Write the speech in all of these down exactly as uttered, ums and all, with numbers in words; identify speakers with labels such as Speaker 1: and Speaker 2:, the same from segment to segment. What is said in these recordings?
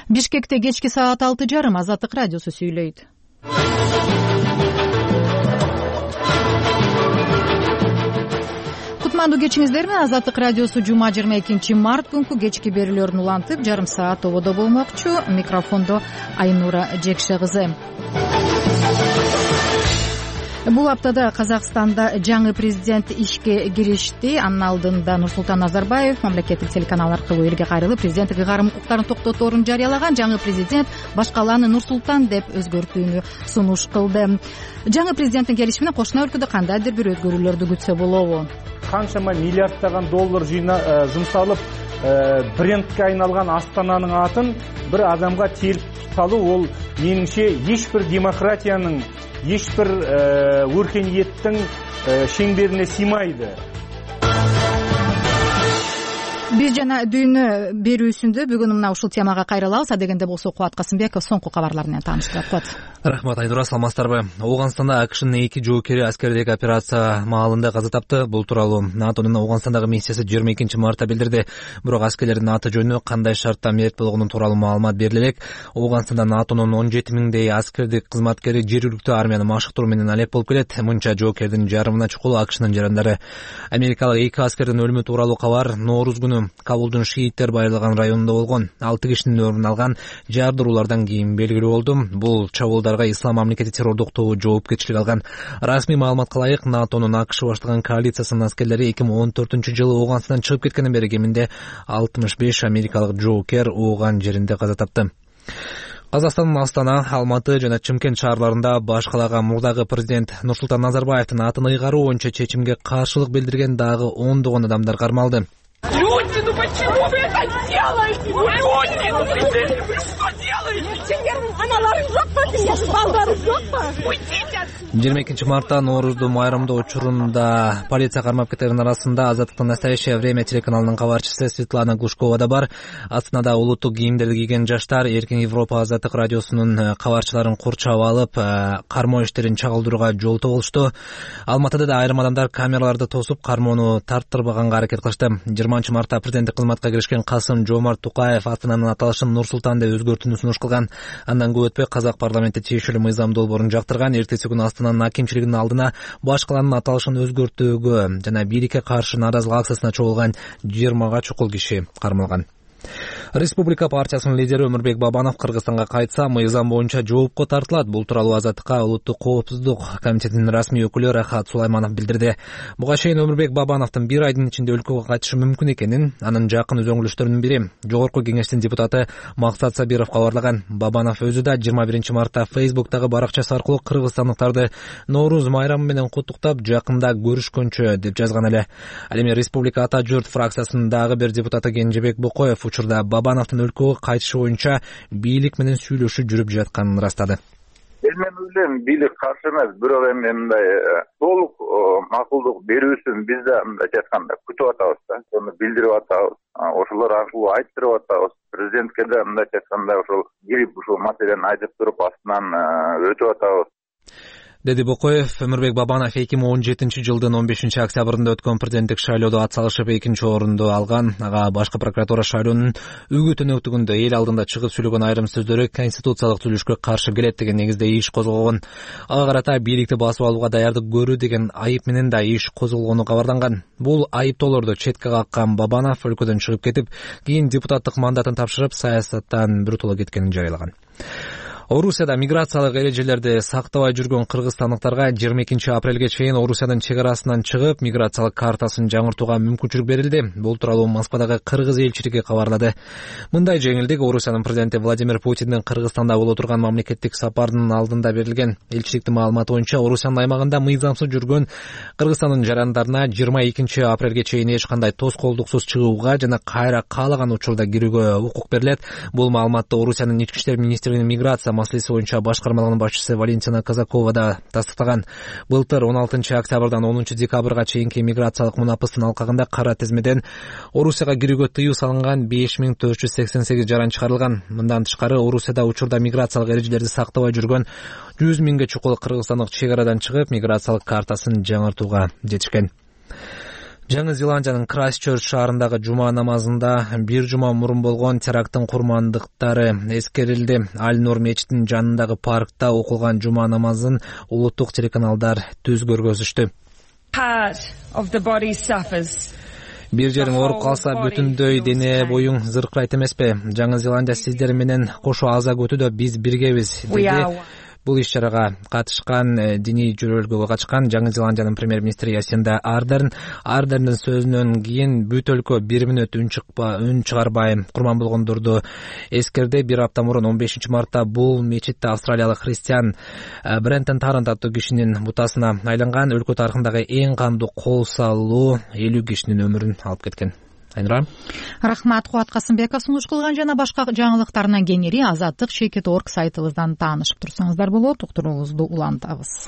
Speaker 1: Бишкекте кечки саат алты жарым Азаттык радиосу сүйлөйт. Кутмандуу кечиңиздер менен Азаттык радиосу жума жыйырма экинчи март күнкү кечки берүүлөрүн улантып, жарым саат тободо болмокчу. Микрофондо Айнура Жекше кызы. Бул аптада Казакстанда жаңы президент ишке киришти. Анын алдында Нурсултан Назарбаев мамлекеттик телеканал аркылуу элге кайрылып, президенттик ыйгарым укуктарын токтоторун жарыялаган. Жаңы президент башкаланы Нурсултан деп өзгөртүүнү сунуш кылды. Жаңы президенттин келиши менен кошуна өлкөдө кандайдыр бир өзгөрүүлөрдү күтсө болобу?
Speaker 2: Канчама миллиарддаган доллар жумсалып, брендке айналган Астананын атын бир адамга терип салуу, ол менимче эч бир демократиянын, эч бир өркениеттин шеңберине сыймайды.
Speaker 1: Биз жана дүйнө берүүсүндө бүгүн мына ушул темага кайрылабыз. Адегенде болсо Кубат Касымбеков соңку кабарлар менен тааныштырат. Кубат.
Speaker 3: Рахмат, Айнура, саламатсыздарбы? Ооганстанда АКШнын эки жоокери аскердик операция маалында каза тапты. Бул тууралуу НАТОнун Ооганстандагы миссиясы жыйырма экинчи мартта билдирди. Бирок аскерлердин аты жөнү кандай шартта мерт болгону тууралуу маалымат бериле элек. Ооганстанда НАТОнун он жети миңдей аскердик кызматкери жергиликтүү армияны машыктыруу менен алек болуп келет. Мынча жоокердин жарымына чукул АКШнын жарандары. Америкалык эки аскердин өлүмү тууралуу кабар Нооруз күнү Кабулдун шииттер байырлаган районунда болгон. Алты кишинин өмүрүн алган жардыруулардан кийин белгилүү болду. Бул чабуулдарга Ислам мамлекети террордук тобу жоопкерчилик алган. Расмий маалыматка ылайык, НАТОнун АКШ баштаган коалициясынын аскерлери эки миң он төртүнчү жылы Ооганстандан чыгып кеткенден бери кеминде алтымыш беш америкалык жоокер Ооган жеринде каза тапты. Казакстандын Астана, Алматы жана Чымкент шаарларында башкалаган мурдагы президент Нурсултан Назарбаевдин атын ыйгаруу боюнча чечимге каршылык билдирген дагы ондогон адамдар кармалды.
Speaker 4: Люди, ну почему вы это делаете? Люди, ну вы что делаете? Аналарың жоқ па? Сендердің балдарың жоқ па? Уйдите отсюда.
Speaker 3: жыйырма экинчи мартта Ноорузду майрамдоо учурунда полиция кармап кеткендердин арасында Азаттыктын «Настоящее время» телеканалынын кабарчысы Светлана Глушкова да бар. Астанада улуттук кийимдерди кийген жаштар Эркин Европа Азаттык радиосунун кабарчыларын курчап алып, кармоо иштерин чагылдырууга жолтоо болушту. Алматыда да айрым адамдар камераларды тосуп, кармоону тарттырбаганга аракет кылышты. жыйырманчы мартта президенттик кызматка киришкен Касым Жомарт Тукаев Астананын аталышын Нурсултан деп өзгөртүүнү сунуш кылган. Андан көп өтпөй казак парламенти тиешелүү мыйзам долбоорун жактырган. Эртеси күнү Астананын акимчилигинин алдына башкаланын аталышын өзгөртүүгө жана бийликке каршы нааразылык акциясына чогулган жыйырмага чукул киши кармалган. Республика партиясынын лидери Өмүрбек Бабанов Кыргызстанга кайтса, мыйзам боюнча жоопко тартылат. Бул тууралуу Азаттыкка улуттук коопсуздук комитетинин расмий өкүлү Рахат Сулайманов билдирди. Буга чейин Өмүрбек Бабановдун бир айдын ичинде өлкөгө кайтышы мүмкүн экенин анын жакын үзөңүлүштөрүнүн бири Жогорку кеңештин депутаты Максат Сабиров кабарлаган. Бабанов өзү да жыйырма биринчи мартта Фейсбуктагы баракчасы аркылуу кыргызстандыктарды Нооруз майрамы менен куттуктап, жакында көрүшкөнчө деп жазган эле. Ал эми Республика Ата журт фракциясынын дагы бир депутаты Кенжебек Бокоев учурда Бабановдун өлкөгө кайтышы боюнча бийлик менен сүйлөшүү жүрүп жатканын ырастады.
Speaker 5: Мен ойлойм, бийлик каршы эмес, бирок эми мындай толук макулдук берүүсүн биз да мындай жатканда күтүп атабыз да. Сону билдирип атабыз. Ошолор аркылуу айттырып атабыз. Президентке да мындай жатканда ошол кирип ушул маселени айтып туруп астынан өтүп атабыз.
Speaker 3: Деди Бокоев. Өмүрбек Бабанов эки миң он жетинчи жылдын он бешинчи октябрында өткөн президенттик шайлоодо ат салышып экинчи орунду алган. Ага башкы прокуратура шайлоонун үгүт өнөктүгүндө эл алдында чыгып сүйлөгөн айрым сөздөрү конституциялык түзүлүшкө каршы келет деген негизде иш козголгон. Ага карата бийликти басып алууга даярдык көрүү деген айып менен да иш козголгону кабарланган. Бул айыптоолорду четке каккан Бабанов өлкөдөн чыгып кетип, кийин депутаттык мандатын тапшырып, саясаттан биротоло кеткенин жарыялаган. Орусияда миграциялык эрежелерди сактабай жүргөн кыргызстандыктарга жыйырма экинчи апрелге чейин Орусиянын чек арасынан чыгып, миграциялык картасын жаңыртууга мүмкүнчүлүк берилди. Бул тууралуу Москвадагы кыргыз элчилиги кабарлады. Мындай жеңилдик Орусиянын президенти Владимир Путиндин Кыргызстанда боло турган мамлекеттик сапарынын алдында берилген. Элчиликтин маалыматы боюнча Орусиянын аймагында мыйзамсыз жүргөн Кыргызстандын жарандарына жыйырма экинчи апрелге чейин эч кандай тоскоолдуксуз чыгууга жана кайра каалаган учурда кирүүгө укук берилет. Бул маалыматты Орусиянын ички иштер министрлигинин миграция маселеси боюнча башкармалыгынын башчысы Валентина Казакова да тастыктаган. Былтыр он алтынчы октябрдан онунчу декабрга чейинки миграциялык мунапыстын алкагында кара тизмеден Орусияга кирүүгө тыюу салынган беш миң төрт жүз сексен сегиз жаран чыгарылган. Мындан тышкары Орусияда учурда миграциялык эрежелерди сактабай жүргөн жүз миңге чукул кыргызстандык чек арадан чыгып, миграциялык картасын жаңыртууга жетишкен. Жаңы Зеландиянын Крайстчерч шаарындагы жума намазында бир жума мурун болгон теракттын курмандыктары эскерилди. Аль-Нур мечитинин жанындагы паркта окулган жума намазын улуттук телеканалдар түз көргөзүштү. Бир жериң ооруп калса бүтүндөй дене боюң зыркырайт эмеспи? Жаңы Зеландия сиздер менен кошо аза күтүүдө биз биргебиз, деди. Бул иш-чарага катышкан диний жөрөлгөгө катышкан Жаңы Зеландиянын премьер-министри Ясинда Ардерн. Ардерндин сөзүнөн кийин бүт өлкө бир мүнөт үн үн чыгарбай курман болгондорду эскерди. Бир апта мурун он бешинчи мартта бул мечитте австралиялык христиан Брентон Тарант аттуу кишинин бутасына айланган. Өлкө тарыхындагы эң кандуу кол салуу элүү кишинин өмүрүн алып кеткен. Айнура.
Speaker 1: Рахмат, Кубат Касымбеков сунуш кылган жана башка жаңылыктарынан кеңири Азаттык Шекет точка орг сайтыбыздан таанышып турсаңыздар болот. Уктуруубузду улантабыз.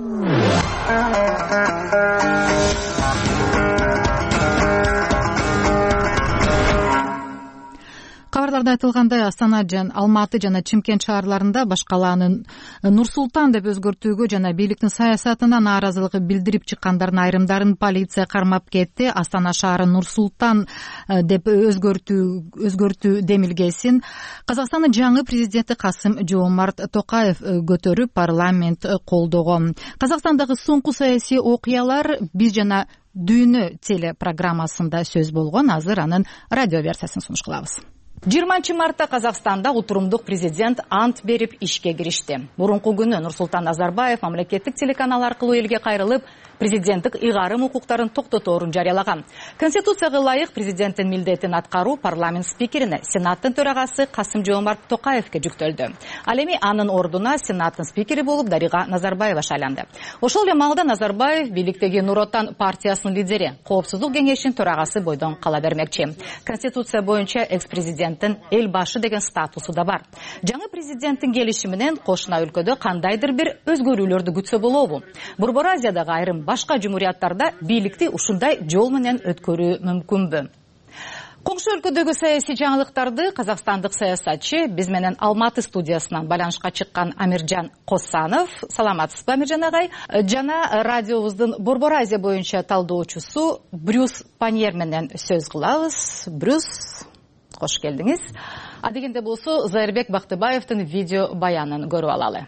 Speaker 1: Кабарларда айтылгандай, Астана жана Алматы жана Чымкент шаарларында баш калааны Нур Султан деп өзгөртүүгө жана бийликтин саясатына нааразылыгы билдирип чыккандардын айрымдарын полиция кармап кетти. Астана шаары Нур Султан деп өзгөртүү өзгөртүү демилгесин Казакстандын жаңы президенти Касым-Жомарт Токаев көтөрүп парламент колдогон. Казакстандагы соңку саясий окуялар биз жана дүйнө телепрограммасында сөз болгон. Азыр анын радио версиясын сунуш кылабыз. жыйырманчы мартта Казакстанда отурумдук президент ант берип ишке киришти. Мурунку күнү Нурсултан Назарбаев мамлекеттик телеканал аркылуу элге кайрылып, президенттик ыйгарым укуктарын токтоторун жарыялаган. Конституцияга ылайык президенттин милдетин аткаруу парламент спикерине, Сенаттын төрагасы Касым-Жомарт Токаевке жүктөлдү. Ал эми анын ордуна Сенаттын спикери болуп Дарига Назарбаева шайланды. Ошол эле маалда Назарбаев бийликтеги Нур Отан партиясынын лидери, Коопсуздук кеңешинин төрагасы бойдон кала бермекчи. Конституция боюнча экс-президент эл башы деген статусу да бар. Жаңы президенттин келиши менен кошуна өлкөдө кандайдыр бир өзгөрүүлөрдү күтсө болобу? Борбор Азиядагы айрым башка жумурияттарда бийликти ушундай жол менен өткөрүү мүмкүнбү? Коңшу өлкөдөгү саясий жаңылыктарды казакстандык саясатчы биз менен Алматы студиясынан байланышка чыккан Амиржан Косанов, саламатсызбы Амиржан агай? Жана радиобуздун Борбор Азия боюнча талдоочусу Брюс Паньер менен сөз кылабыз. Брюс, кош келдиңиз. А дегенде болсо Зайырбек Бактыбаевдин видео баянын көрүп алалы.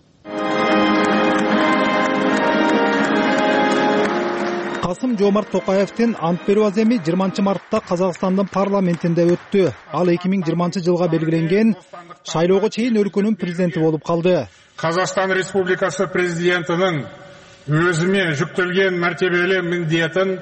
Speaker 6: Касым-Жомарт Токаевдин ант берүү аземи жыйырманчы мартта Казакстандын парламентинде өттү. Ал эки миң жыйырманчы жылга белгиленген шайлоого чейин өлкөнүн президенти болуп калды.
Speaker 7: Казакстан Республикасы президентинин өзүмө жүктөлгөн мәртебелүү милдетин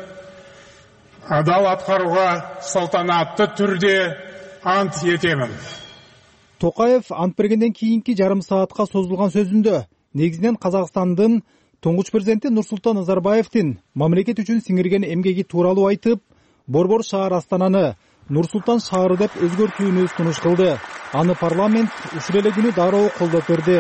Speaker 7: адал аткарууга салтанатты түрдө ант этемин.
Speaker 6: Токаев ант бергенден кийинки жарым саатка созулган сөзүндө негизинен Казакстандын туңгуч президенти Нурсултан Назарбаевдин мамлекет үчүн сиңирген эмгеги тууралуу айтып, Борбор шаар Астананы Нурсултан шаары деп өзгөртүүнү сунуш кылды. Аны парламент ушул эле күнү дароо колдоп берди.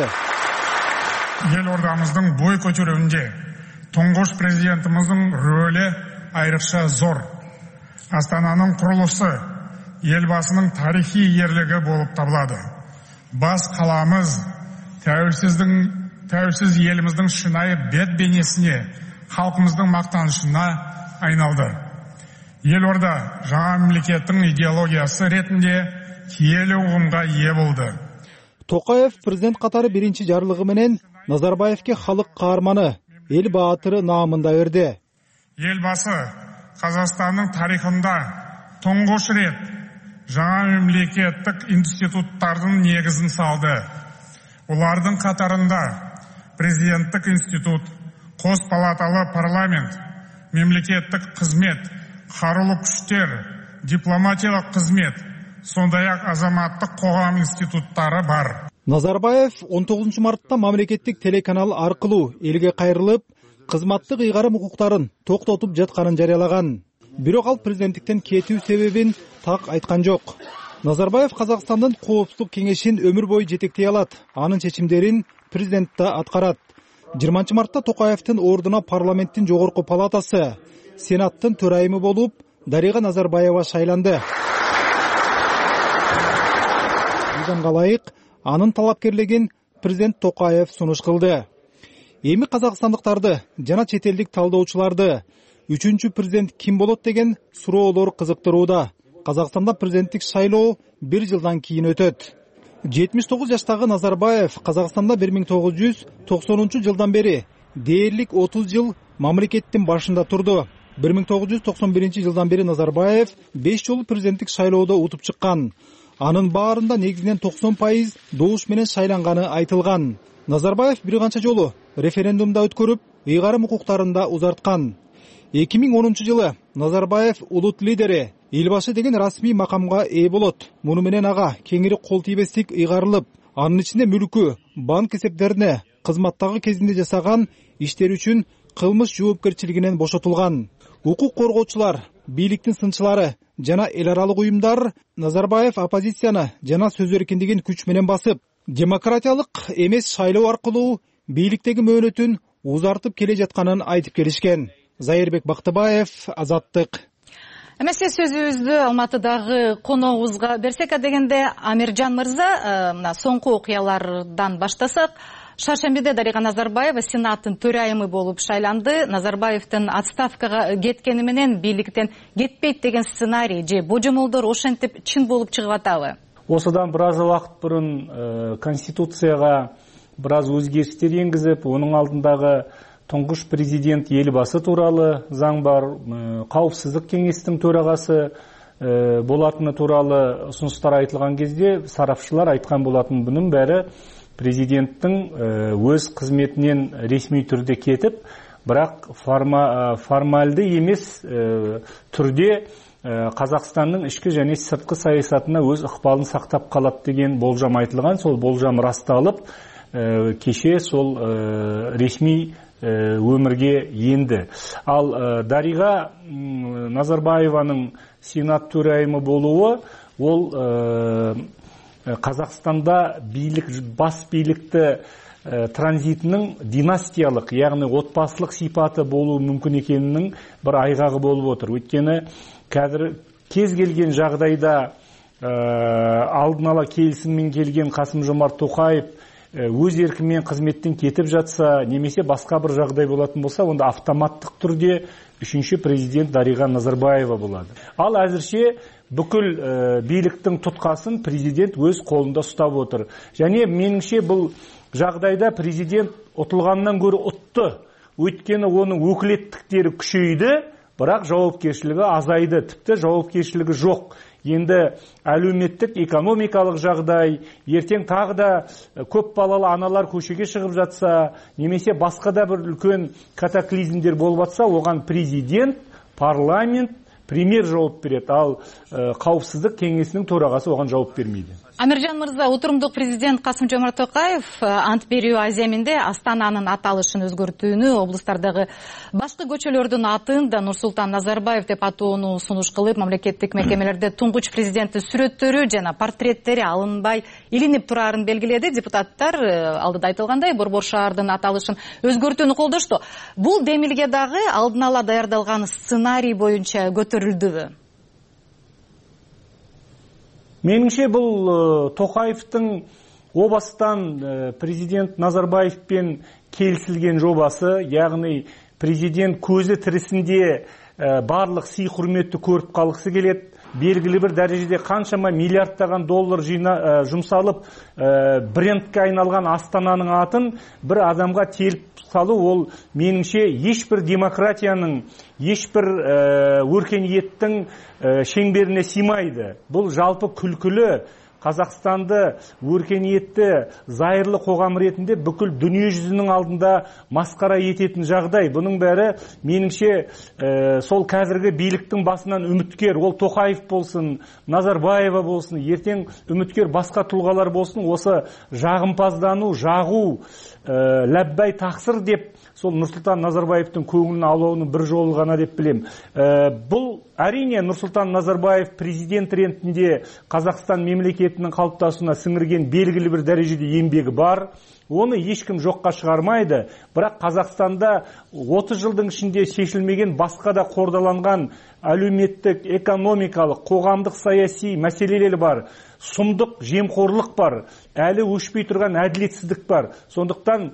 Speaker 7: Эл ордамыздын бой көтөрүүндө туңгуч президентимиздин рөлү айрыкча зор. Астананын курулушу элбасынын тарихи ерлиги болуп табылады. Бас каламыз тәуелсиздин тәуелсиз еліміздің шынайы бет бейнесіне, халқымыздың мақтанышына айналды. Елорда жаңа мемлекеттің идеологиясы ретінде киелі ұғымға ие болды.
Speaker 6: Токаев президент катары биринчи жарлыгы менен Назарбаевке халық каарманы, эл баатыры наамында берди.
Speaker 7: Елбасы Қазақстанның тарихында тұңғыш рет жаңа мемлекеттік институттардың негізін салды. Олардың қатарында президенттік институт, қос палаталы парламент, мемлекеттік қызмет, қарулы күштер, дипломатиялық қызмет, сондай-ақ азаматтық қоғам институттары бар.
Speaker 6: Назарбаев он тогузунчу мартта мамлекеттик телеканал аркылуу элге кайрылып, кызматтык ыйгарым укуктарын токтотуп жатканын жарыялаган. Бирок ал президенттиктен кетүү себебин так айткан жок. Назарбаев Казакстандын Коопсуздук кеңешин өмүр бою жетектей алат. Анын чечимдерин президент да аткарат. жыйырманчы мартта Токаевдин ордуна парламенттин жогорку палатасы, Сенаттын төрайымы болуп Дарига Назарбаева шайланды. Мыйзамга ылайык анын талапкерлигин президент Токаев сунуш кылды. Эми казакстандыктарды жана чет элдик талдоочуларды үчүнчү президент ким болот деген суроолор кызыктырууда. Казакстанда президенттик шайлоо бир жылдан кийин өтөт. жетимиш тогуз жаштагы Назарбаев Казакстанда бир миң тогуз жүз токсонунчу жылдан бери дээрлик отуз жыл мамлекеттин башында турду. бир миң тогуз жүз токсон биринчи жылдан бери Назарбаев беш жолу президенттик шайлоодо утуп чыккан. Анын баарында негизинен токсон пайыз добуш менен шайланганы айтылган. Назарбаев бир канча жолу референдумда өткөрүп, ыйгарым укуктарын да узарткан. эки миң онунчу жылы Назарбаев улут лидери, эл башы деген расмий макамга ээ болот. Муну менен ага кеңири кол тийбестик ыйгарылып, анын ичинде мүлкү, банк эсептерине, кызматтагы кезинде жасаган иштери үчүн кылмыш жоопкерчилигинен бошотулган. Укук коргоочулар, бийликтин сынчылары жана эл аралык уюмдар Назарбаев оппозицияны жана сөз эркиндигин күч менен басып, демократиялык эмес шайлоо аркылуу бийликтеги мөөнөтүн узартып келе жатканын айтып келишкен. Зайырбек Бактыбаев, Азаттык.
Speaker 1: Эмесе сөзүбүздү Алматыдагы коногубузга берсек дегенде, Амиржан мырза, мына соңку окуялардан баштасак, Шаршембиде Дарига Назарбаева Сенаттын төрайымы болуп шайланды. Назарбаевдин отставкага кеткени менен бийликтен кетпейт деген сценарий же божомолдор ошентип чын болуп чыгып атабы?
Speaker 2: Осыдан бир аз убакыт бурун конституцияга бир аз өзгериштер энгизип, онун алдындагы туңгуш президент элбасы тууралуу заң бар, Коопсуздук кеңестин төрагасы болатыны тууралуу усунуштар айтылган кезде сарапчылар айткан болатын, бунун баары президенттің өз қызметінен ресми түрде кетіп, бірақ формалды емес түрде Қазақстанның ішкі және сыртқы саясатына өз ықпалын сақтап қалады деген болжам айтылған. Сол болжам расталып, кеше сол ресми өмірге енді. Ал Дарига Назарбаеваның Сенат төрайымы болуы, ол Қазақстанда бийлик, бас бийликті транзитінің династиялық, яғни отбасылық сипаты болуы мүмкін екенінің бір айғағы болып отыр. Өйткені қазір кез келген жағдайда алдын ала келісіммен келген Қасым-Жомарт Тоқаев өз еркімен қызметтен кетіп жатса, немесе басқа бір жағдай болатын болса, онда автоматтық түрде үшінші президент Дарига Назарбаева болады. Ал әзірше бүкіл бийликтің тұтқасын президент өз қолында ұстап отыр. Және меніңше бұл жағдайда президент ұтылғаннан гөрі ұтты. Өйткені оның өкілеттіктері күшейді, бірақ жауапкершілігі азайды, тіпті жауапкершілігі жоқ. Енді әлеуметтік, экономикалық жағдай, ертең тағы да көп балалы аналар көшеге шығып жатса, немесе басқа да бір үлкен катаклизмдер болып жатса, оған президент, парламент, премьер жауап береді, ал Қауіпсіздік кеңесінің төрағасы оған жауап бермейді.
Speaker 1: Амиржан мырза, отурумдук президент Касым-Жомарт Токаев ант берүү аземинде Астананын аталышын өзгөртүүнү, облустардагы башкы көчөлөрдүн атын да Нурсултан Назарбаев деп атоону сунуш кылып, мамлекеттик мекемелерде туңгуч президенттин сүрөттөрү жана портреттери алынбай илинип турарын белгиледи. Депутаттар алдыда айтылгандай Борбор шаардын аталышын өзгөртүүнү колдошту. Бул демилге дагы алдын ала даярдалган сценарий боюнча көтөрүлдүбү?
Speaker 2: Меніңше бұл Тоқаевтың о бастан президент Назарбаевпен келісілген жобасы, яғни президент көзі тірісінде барлық сый құрметті көріп қалғысы келеді. Белгілі бір дәрежеде қаншама миллиардтаған доллар жина жұмсалып, брендке айналған Астананың атын бір адамға теліп салу, ол меніңше ешбір демократияның, ешбір өркениеттің шеңберіне сыймайды. Бұл жалпы күлкілі, Қазақстанды өркениетті, зайырлы қоғам ретінде бүкіл дүние жүзінің алдында масқара ететін жағдай. Бұның бәрі меніңше ә, сол қазіргі биліктің басынан үміткер, ол Тоқаев болсын, Назарбаева болсын, ертең үміткер басқа тұлғалар болсын, осы жағымпаздану, жағу, ә, ләббай тақсыр деп сол Нұрсұлтан Назарбаевтың көңілін алуының бір жолы ғана деп білем. Ә, бұл әрине Нұрсұлтан Назарбаев президент ретінде Қазақстан мемлекетінің қалыптасуына сіңірген белгілі бір дәрежеде еңбегі бар. Оны ешкім жоққа шығармайды. Бірақ Қазақстанда отыз жылдың ішінде шешілмеген басқа да қордаланған әлеуметтік, экономикалық, қоғамдық саяси мәселелер бар. Сұмдық жемқорлық бар. Әлі өшпей тұрған әділетсіздік бар. Сондықтан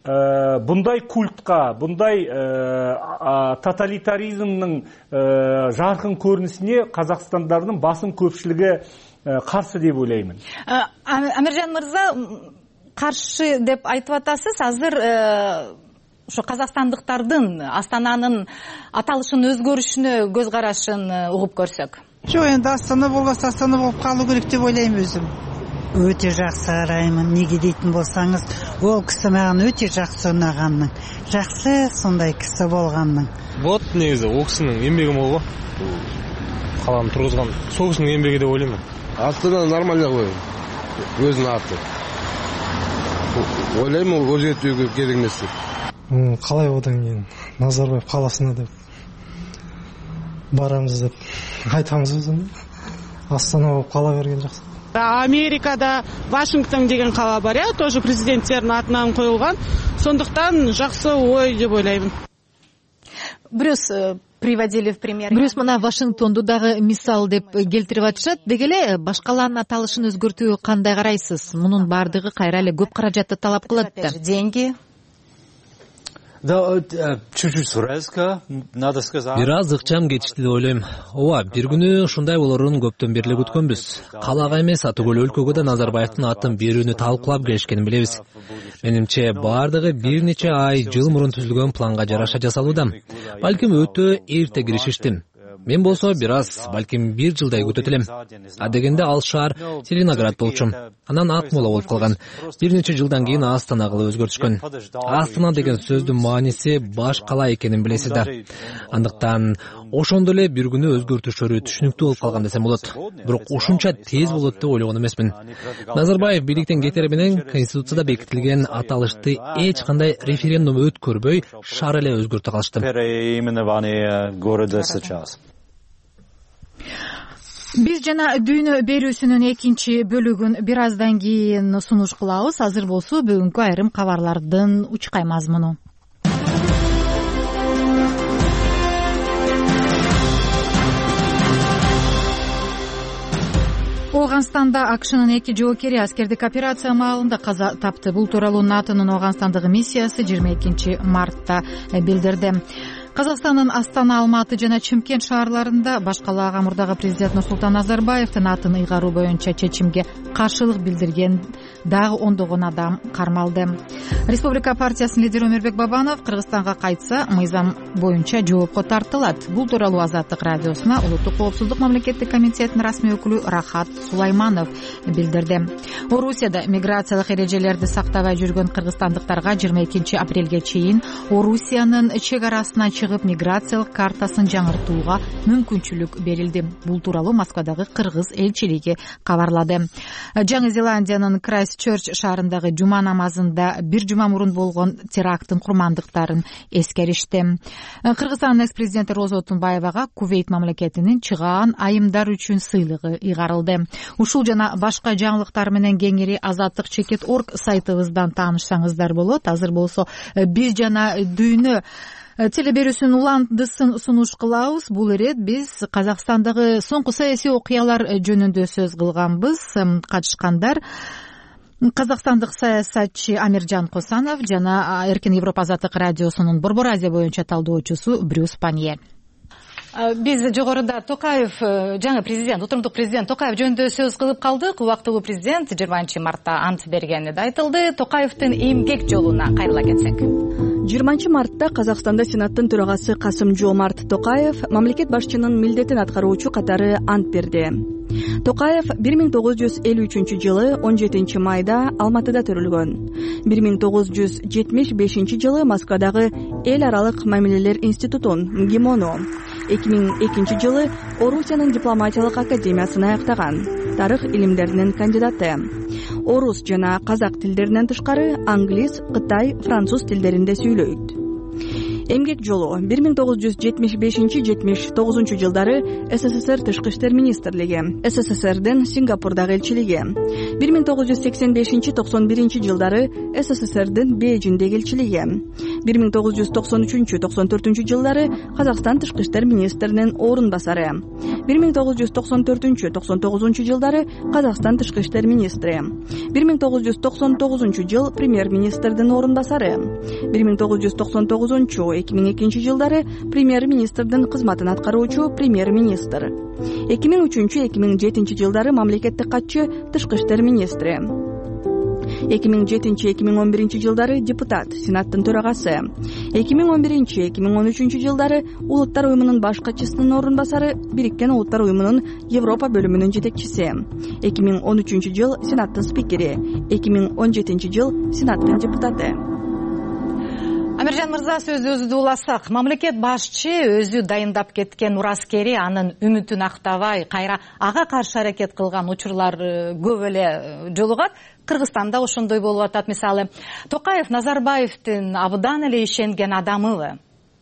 Speaker 2: бұндай культқа, бұндай тоталитаризмнің жарқын көрінісіне қазақстандардың басым көпшілігі қарсы деп ойлаймын.
Speaker 1: Амиржан мырза, қаршы деп айтып атасыз, азыр ошо қазақстандықтардың Астананың аталышын өзгөрүшүнө көз карашын угуп көрсөк.
Speaker 8: Жок, енді Астана болбаса Астана болуп калуу керек деп ойлойм өзүм. Өте жақсы қараймын. Неге дейтін болсаңыз, ол кісі маған өте жақсы ұнағанның. Жақсы сондай кісі болғанның.
Speaker 9: Вот негізі, ол кісінің еңбегі мол ғой. Қаланы тұрғызған. Сол кісінің еңбегі деп ойлаймын.
Speaker 10: Астана нормально ғой. Өзінің аты. Ойлаймын, ол өзгертуге керек емес.
Speaker 9: Қалай одан кейін Назарбаев қаласына деп барамыз деп айтамыз өзім. Астана болып қала берген жақсы.
Speaker 11: Америкада Вашингтон деген қала бар, иә, тоже президенттердің атынан қойылған. Сондықтан жақсы ой деп ойлаймын.
Speaker 1: Брюс приводили в пример.
Speaker 12: Брюс мына Вашингтонду дагы мисал деп келтирип атышат. Деги эле башкалардын аталышын өзгөртүүгө кандай карайсыз? Мунун бардыгы кайра эле көп каражатты талап кылат да.
Speaker 1: Деньги.
Speaker 3: Бир аз ыкчам кетишти деп ойлойм. Ооба, бир күнү ушундай болорун көптөн бери күткөнбүз. Калаага эмес, атүгөл өлкөгө да Назарбаевдин атын берүүнү талкуулап келишкенин билебиз. Менимче бардыгы бир нече ай, жыл мурун түзүлгөн планга жараша жасалууда. Балким өтө эрте киришиштим. Мен болсо бир аз, балким бир жылдай күтөт элем. А дегенде ал шаар Целиноград болчу. Анан Акмола болуп калган. Бир нече жылдан кийин Астана кылып өзгөртүшкөн. Астана деген сөздүн мааниси баш кала экенин билесиз да. Андыктан ошондо эле бир күнү өзгөртүшөрү түшүнүктүү болуп калган десем болот. Бирок ушунча тез болот деп ойлогон эмесмин. Назарбаев бийликтен кетери менен Конституцияда бекитилген аталышты эч кандай референдум өткөрбөй шаар эле өзгөртө калышты.
Speaker 1: Биз жана дүйнө берүүсүнүн экинчи бөлүгүн бир аздан кийин сунуш кылабыз. Азыр болсо бүгүнкү айрым кабарлардын учкай мазмуну. Оганстанда АКШнын эки жоокери аскердик операция маалында каза тапты. Бул тууралуу НАТОнун Оганстандагы миссиясы жыйырма экинчи мартта билдирди. Казакстандын Астана, Алматы жана Чымкент шаарларында баш калаага мурдагы президент Нурсултан Назарбаевдин атын ыйгаруу боюнча чечимге каршылык билдирген дагы ондогон адам кармалды. Республика партиясынын лидери Өмүрбек Бабанов Кыргызстанга кайтса, мыйзам боюнча жоопко тартылат. Бул тууралуу Азаттык радиосуна Улуттук коопсуздук мамлекеттик комитетинин расмий өкүлү Рахат Сулайманов билдирди. Орусияда миграциялык эрежелерди сактабай жүргөн кыргызстандыктарга жыйырма экинчи апрелге чейин Орусиянын чек арасына миграциялык картасын жаңыртууга мүмкүнчүлүк берилди. Бул тууралуу Москвадагы кыргыз элчилиги кабарлады. Жаңы Зеландиянын Крайстчерч шаарындагы жума намазында бир жума мурун болгон теракттын курмандыктарын эскеришти. Кыргызстандын экс-президенти Роза Отунбаевага Кувейт мамлекетинин чыгаан айымдар үчүн сыйлыгы ыйгарылды. Ушул жана башка жаңылыктар менен кеңири азаттык чекит точка орг сайтыбыздан таанышсаңыздар болот. Азыр болсо биз жана дүйнө телеберүүсүнүн уландысын сунуш кылабыз. Бул ирет биз Казакстандагы соңку саясий окуялар жөнүндө сөз кылганбыз. Катышкандар казакстандык саясатчы Амиржан Косанов жана Эркин Европа Азаттык радиосунун Борбор Азия боюнча талдоочусу Брюс Панье. Биз жогоруда Токаев, жаңы президент, отурумдук президент Токаев жөнүндө сөз кылып калдык. Убактылуу президент жыйырманчы мартта ант бергени да айтылды. Токаевдин эмгек жолуна кайрыла кетсек.
Speaker 13: жыйырманчы мартта Казакстанда Сенаттын төрагасы Касым-Жомарт Токаев мамлекет башчынын милдетин аткаруучу катары ант берди. Токаев бир миң тогуз жүз элүү үчүнчү жылы он жетинчи майда Алматыда төрөлгөн. бир миң тогуз жүз жетимиш бешинчи жылы Москвадагы эл аралык мамилелер институтун ГИМОну, эки миң экинчи жылы Орусиянын дипломатиялык академиясын аяктаган. Тарых илимдеринин кандидаты. Орус жана казак тилдеринен тышкары англис, кытай, француз тилдеринде сүйлөйт. Эмгек жолу бир миң тогуз жүз жетимиш бешинчи — жетимиш тогузунчу жылдары СССР Тышкы иштер министрлиги, СССРдин Сингапурдагы элчилиги, бир миң тогуз жүз сексен бешинчи — токсон биринчи жылдары СССРдин Бейжиңдеги элчилиги, бир миң тогуз жүз токсон үчүнчү токсон төртүнчү жылдары Казакстан тышкы иштер министринин орун басары, бир миң тогуз жүз токсон төртүнчү токсон тогузунчу жылдары Казакстан тышкы иштер министри, бир миң тогуз жүз токсон тогузунчу жыл премьер-министрдин орун басары, бир миң тогуз жүз токсон тогузунчу эки миң экинчи жылдары премьер-министрдин кызматын аткаруучу премьер-министр, эки миң үчүнчү эки миң жетинчи жылдары мамлекеттик катчы тышкы иштер министри, эки миң жетинчи эки миң он биринчи жылдары депутат, сенаттын төрагасы, эки миң он биринчи эки миң он үчүнчү жылдары Улуттар уюмунун баш катчысынын орун басары, Бириккен Улуттар уюмунун Европа бөлүмүнүн жетекчиси, эки миң он үчүнчү жыл сенаттын спикери, эки миң он жетинчи жыл сенаттын депутаты.
Speaker 1: Амиржан мырза, сөзүбүздү уласак, мамлекет башчы өзү дайындап кеткен ураскери анын үмүтүн актабай, кайра ага каршы аракет кылган учурлар көп эле жолугат. Кыргызстанда ошондой болуп атат. Мисалы, Токаев Назарбаевдин абдан эле ишенген адамыбы?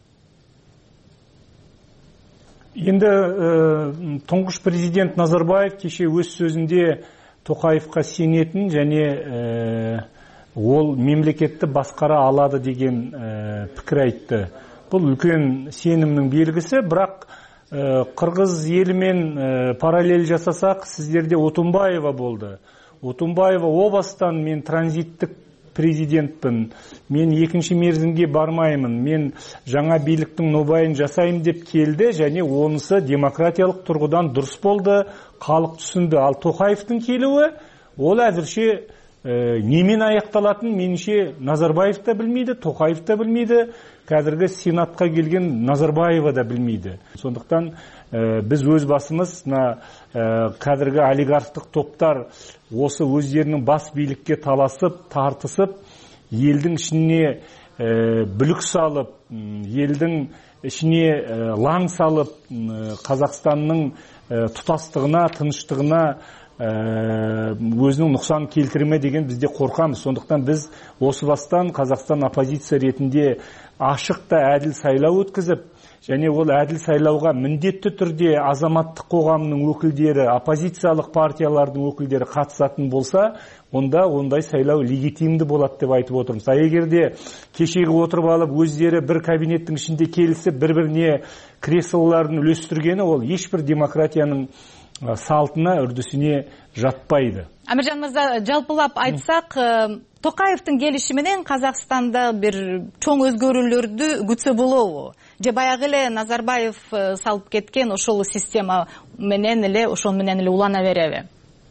Speaker 2: Енді тұңғыш президент Назарбаев кеше өз сөзінде Токаевқа сенетін және ол мемлекетті басқара алады деген пікір айтты. Бұл үлкен сенімнің белгісі, бірақ Қырғыз елімен параллель жасасақ, сіздерде Отунбаева болды. Отунбаева о бастан мен транзиттік президентпін, мен екінші мерзімге бармаймын, мен жаңа биліктің нобайын жасайым деп келді, және онысы демократиялық тұрғыдан дұрыс болды, халық түсінді. Ал Токаевтың келуі, ол әзірше немен аяқталатын, меніңше Назарбаев та білмейді, Токаев та білмейді, қазіргі сенатқа келген Назарбаева да білмейді. Сондықтан біз өз басымыз қазіргі олигархтық топтар осы өздерінің бас билікке таласып, тартысып, елдің ішіне бүлік салып, елдің ішіне лаң салып, Қазақстанның тұтастығына, тыныштығына өзінің нұқсан келтірме деген бізде қорқамыз. Сондықтан біз осы бастан Қазақстан оппозиция ретінде ашық та әділ сайлау өткізіп, және ол әділ сайлауға міндетті түрде азаматтық қоғамның өкілдері, оппозициялық партиялардың өкілдері қатысатын болса, онда ондай сайлау легитимді болады деп айтып отырмыз. А егер де кешегі отырып алып, өздері бір кабинеттің ішінде келісіп, бір-біріне креслоларын үлестіргені, ол ешбір демократияның салтына, үрдісіне жатпайды.
Speaker 1: Амиржан мырза, жалпылап айтсақ, Токаевтың келиши менен Казакстанда бир чоң өзгөрүүлөрдү күтсө болобу? Же баягы эле Назарбаев салып кеткен ошол система менен эле, ошол менен эле улана береби?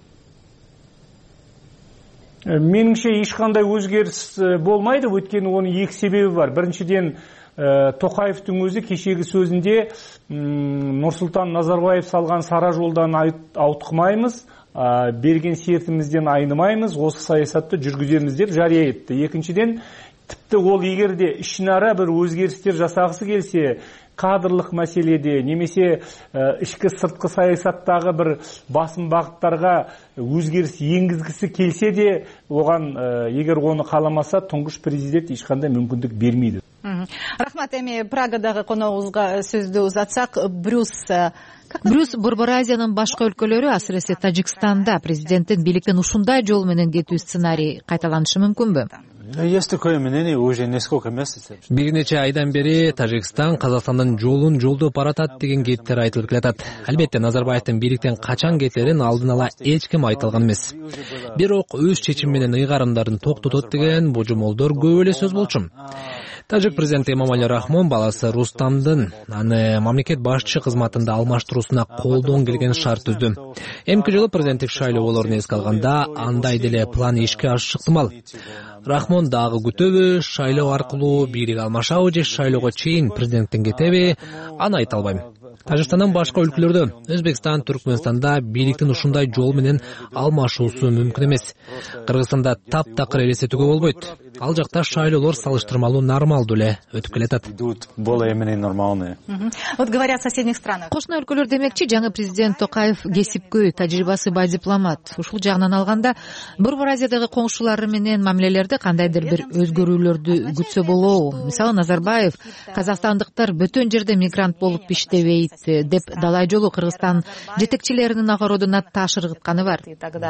Speaker 2: Меніңше ешқандай өзгеріс болмайды, өйткені оның екі себебі бар. Біріншіден, Токаевтың өзі кешегі сөзінде Нұрсұлтан Назарбаев салған сара жолдан ауытқымаймыз, берген сертімізден айнымаймыз, осы саясатты жүргіземіз деп жария етті. Екіншіден, тіпті ол егер де ішінара бір өзгерістер жасағысы келсе, кадрлық мәселеде, немесе ішкі сыртқы саясаттағы бір басым бағыттарға өзгеріс енгізгісі келсе де, оған егер оны қаламаса, тұңғыш президент ешқандай мүмкіндік бермейді.
Speaker 1: Рахмат, эми Прагадағы қонағыбызга сөзді узатсак, Брюс
Speaker 12: Брюс Борбор Азиянын башка өлкөлөрү, асыресе Тажикстанда президенттин бийликтен ушундай жол менен кетүү сценарий кайталанышы мүмкүнбү?
Speaker 14: Есть такое мнение уже несколько месяцев.
Speaker 3: Бир нече айдан бери Тажикстан Казакстандын жолун жолдоп баратат деген кептер айтылып келатат. Албетте Назарбаевдин бийликтен качан кетерин алдын ала эч ким айта алган эмес. Бирок өз чечими менен ыйгарымдарын токтотот деген божомолдор көп эле сөз болчу. Тажик президенти Эмомали Рахмон баласы Рустамдын аны мамлекет башчы кызматында алмаштыруусуна колдон келген шарт түздү. Эмки жолу президенттик шайлоолорун эске алганда андай деле план ишке ашышы ыктымал. Рахмон дагы күтөбү, шайлоо аркылуу бийлик алмашабы же шайлоого чейин президенттен кетеби, аны айта албайм. Тажикстандын башка өлкөлөрдө, Өзбекстан, Түркмөнстанда бийликтин ушундай жол менен алмашуусу мүмкүн эмес. Кыргызстанда таптакыр элестетүүгө болбойт. Ал жакта шайлоолор салыштырмалуу нормалдуу эле өтүп келатат.
Speaker 14: Более-менее нормальные.
Speaker 1: Вот говорят в соседних странах.
Speaker 12: Кошуна өлкөлөр демекчи, жаңы президент Токаев кесипкөй, тажрыйбасы бай дипломат. Ушул жагынан алганда, Борбор Азиядагы коңшулары менен мамилелерде кандайдыр бир өзгөрүүлөрдү күтсө болобу? Мисалы, Назарбаев Казакстандыктар бөтөн жерде мигрант болуп иштебейт, деп далай жолу Кыргызстан жетекчилеринин ага родуна таш ыргытканы бар.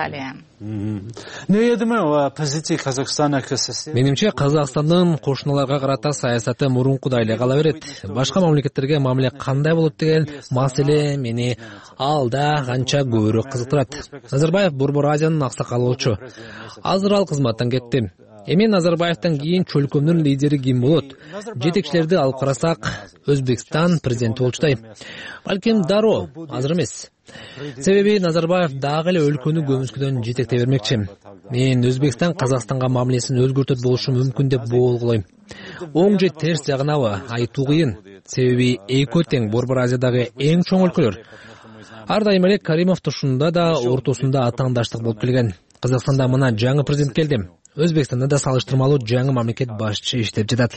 Speaker 3: Менимче Казакстандын кошуналарга карата саясаты мурункудай эле кала берет. Башка мамлекеттерге мамиле кандай болот деген маселе мени алда канча көбүрөөк кызыктырат. Назарбаев Борбор Азиянын аксакалы болчу. Азыр ал кызматтан кетти. Эми Назарбаевден кийин чөлкөмдүн лидери ким болот? Жетекчилерди алып карасак, Өзбекстан президенти болчудай. Балким дароо, азыр эмес. Себеби Назарбаев дагы эле өлкөнү көмүскөдөн жетектей бермекчи. Мен Өзбекстан Казакстанга мамилесин өзгөртөт болушу мүмкүн деп болгулойм. Оң же терс жагынабы айтуу кыйын. Себеби экөө тең Борбор Азиядагы эң чоң өлкөлөр. Ар дайым эле Каримов тушунда да ортосунда атаандаштык болуп келген. Казакстанда мына жаңы президент келди. Өзбекстанда да салыштырмалуу жаңы мамлекет башчы иштеп жатат.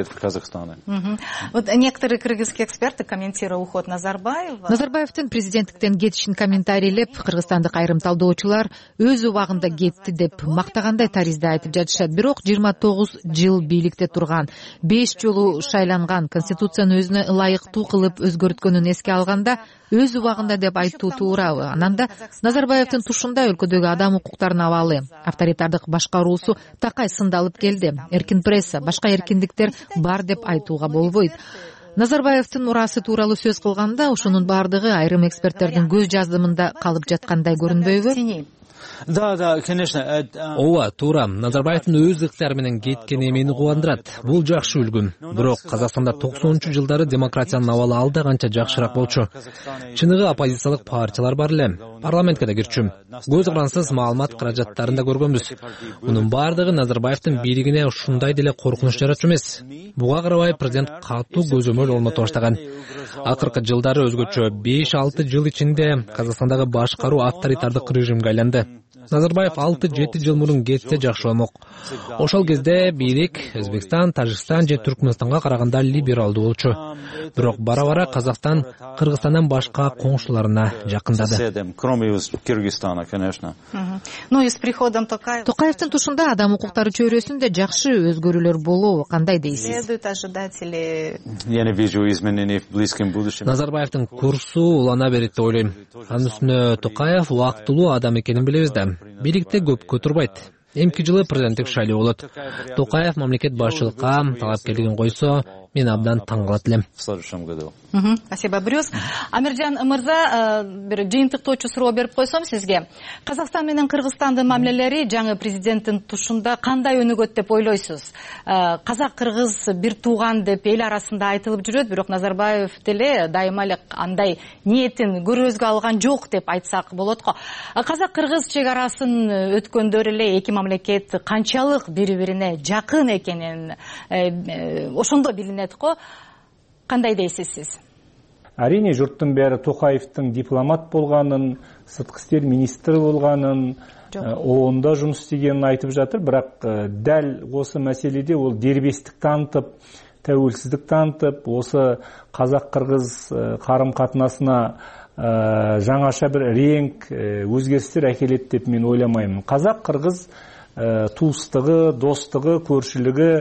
Speaker 1: Вот некоторые кыргызские эксперты, комментируя уход Назарбаева,
Speaker 12: Назарбаевдин президенттиктен кетишин комментарийлеп, кыргызстандык айрым талдоочулар өз убагында кетти деп мактагандай таризде айтып жатышат. Бирок жыйырма тогуз жыл бийликте турган, беш жолу шайланган, конституцияны өзүнө ылайыктуу кылып өзгөрткөнүн эске алганда өз убагында деп айтуу туурабы? Ананда Назарбаевдин тушунда өлкөдөгү адам укуктарынын абалы, авторитардык башкаруусу такай сындалып келди. Эркин пресса, башка эркиндиктер бар деп айтууга болбойт. Назарбаевдин урасы тууралуу сөз кылганда, ушунун бардыгы айрым эксперттердин көз жаздымында калып жаткандай көрүнбөйбү?
Speaker 14: Да, да, конечно.
Speaker 3: Ооба, туура. Назарбаевдин өз ыктыяры менен кеткени мени кубандырат. Бул жакшы үлгү. Бирок Казакстанда токсонунчу жылдары демократиянын абалы алда канча жакшыраак болчу. Чыныгы оппозициялык партиялар бар эле. Парламентке да кирчү. Көз карансыз маалымат каражаттарын да көргөнбүз. Мунун бардыгы Назарбаевдин бийлигине ушундай деле коркунуч жаратчу эмес. Буга карабай президент катуу көзөмөл орното баштаган. Акыркы жылдары өзгөчө беш алты жыл ичинде Казакстандагы башкаруу авторитардык режимге айланды. Назарбаев алты жети жыл мурун кетсе жакшы болмок. Ошол кезде бийлик Өзбекстан, Тажикстан же Түркмөнстанга караганда либералдуу болчу. Бирок бара-бара Казакстан Кыргызстандан башка коңшуларына жакындады.
Speaker 14: Кроме Кыргызстана, конечно.
Speaker 1: Ну и с приходом Токаева.
Speaker 12: Токаевдин тушунда адам укуктары чөйрөсүндө жакшы өзгөрүүлөр болобу? Кандай дейсиз?
Speaker 1: Следует ожидать или...
Speaker 14: Я не вижу изменений в близком будущем.
Speaker 3: Назарбаевдин курсу улана берет деп ойлойм. Анын үстүнө Токаев убактылуу адам экенин билебиз да. Бийликте көпкө турбайт. Эмки жылы президенттик шайлоо болот. Токаев мамлекет башчылыкка талапкерлигин койсо, мен абдан таң калат элем.
Speaker 14: В следующем году.
Speaker 1: Спасибо, Брюс. Амиржан мырза, бир жыйынтыктоочу суроо берип койсом сизге. Казакстан менен Кыргызстандын мамилелери жаңы президенттин тушунда кандай өнүгөт деп ойлойсуз? Казак кыргыз бир тууган деп эл арасында айтылып жүрөт, бирок Назарбаев деле дайыма эле андай ниетин көрөзгө алган жок деп айтсак болот го. Казак кыргыз чек арасын өткөндөр эле эки мамлекет канчалык бири-бирине жакын экенин ошондо билинет го. Кандай дейсиз сиз?
Speaker 2: Әрине, жұрттың бәрі Тоқаевтың дипломат болғанын, сыртқы істер министрі болғанын, оонда жұмыс істегенін айтып жатыр, бірақ дәл осы мәселеде ол дербестік танытып, тәуелсіздік танытып, осы қазақ-қырғыз қарым-қатынасына жаңаша бір реңк, өзгерістер әкеледі деп мен ойламаймын. Қазақ-қырғыз туыстығы, достығы, көршілігі,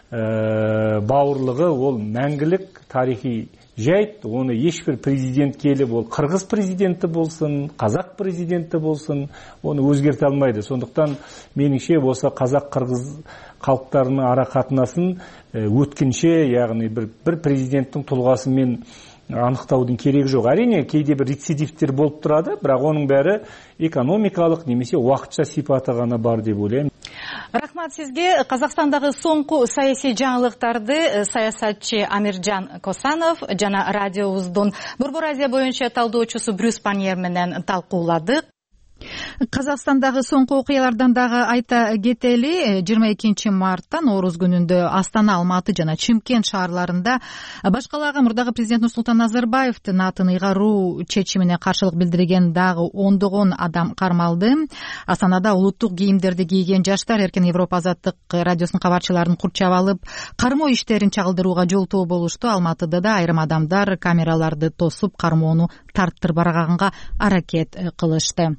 Speaker 2: бауырлығы ол мәңгілік тарихи жайт. Оны ешбір президент келіп, ол қырғыз президенті болсын, қазақ президенті болсын, оны өзгерте алмайды. Сондықтан меніңше осы қазақ-қырғыз халықтарының ара қатынасын өткінші, яғни бір, бір президенттің тұлғасымен анықтаудың керегі жоқ. Әрине, кейде бір рецидивтер болып тұрады, бірақ оның бәрі экономикалық немесе уақытша сипаты ғана бар деп ойлаймын.
Speaker 1: Рахмат сизге. Казакстандагы соңку саясий жаңылыктарды саясатчы Амиржан Косанов жана радиобуздун Борбор Азия боюнча талдоочусу Брюс Паньер менен талкууладык.
Speaker 12: Казакстандагы соңку окуялардан дагы айта кетели. жыйырма экинчи мартта Нооруз күнүндө Астана, Алматы жана Чымкент шаарларында башкаларга мурдагы президент Нурсултан Назарбаевдин атын ыйгаруу чечимине каршылык билдирген дагы ондогон адам кармалды. Астанада улуттук кийимдерди кийген жаштар Эркин Европа азаттык радиосунун кабарчыларын курчап алып, кармоо иштерин чагылдырууга жолтоо болушту. Алматыда да айрым адамдар камераларды тосуп, кармоону тарттырып барганга аракет кылышты.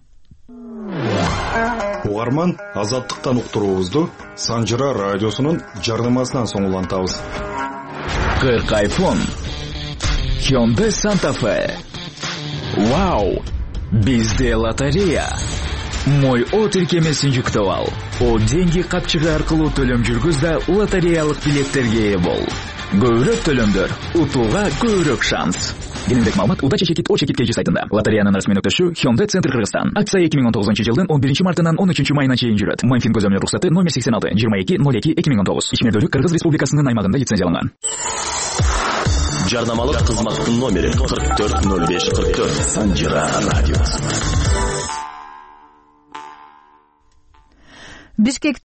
Speaker 15: Угарман, азаттыктан уктуруубузду Санжыра радиосунун жарнамасынан соңулантабыз.
Speaker 16: кырк айфон. Hyundai Santa Fe. Вау! Бизде лотерея. Мой О тиркемесин жүктөп ал. О деньги капчыгы аркылуу төлөм жүргүз да лотереялык билеттерге ээ бол. Көбүрөөк төлөмдөр, утууга көбүрөөк шанс. Кененирээк маалымат Удача чекит О чекит кей жи сайтында. Лотереянын расмий өкмөтүшү Hyundai Центр Кыргызстан. Акция эки миң он тогузунчу жылдын он биринчи мартынан он үчүнчү майына чейин жүрөт. Майнфин көзөмөл уруксаты номер сексен алты жыйырма эки ноль эки эки миң он тогуз. Ишмердүүлүк Кыргыз Республикасынын аймагында лицензияланган.
Speaker 17: Жарнамалык кызматтын номери кырк төрт ноль беш кырк төрт. Санжира радиосу.
Speaker 1: Бишкек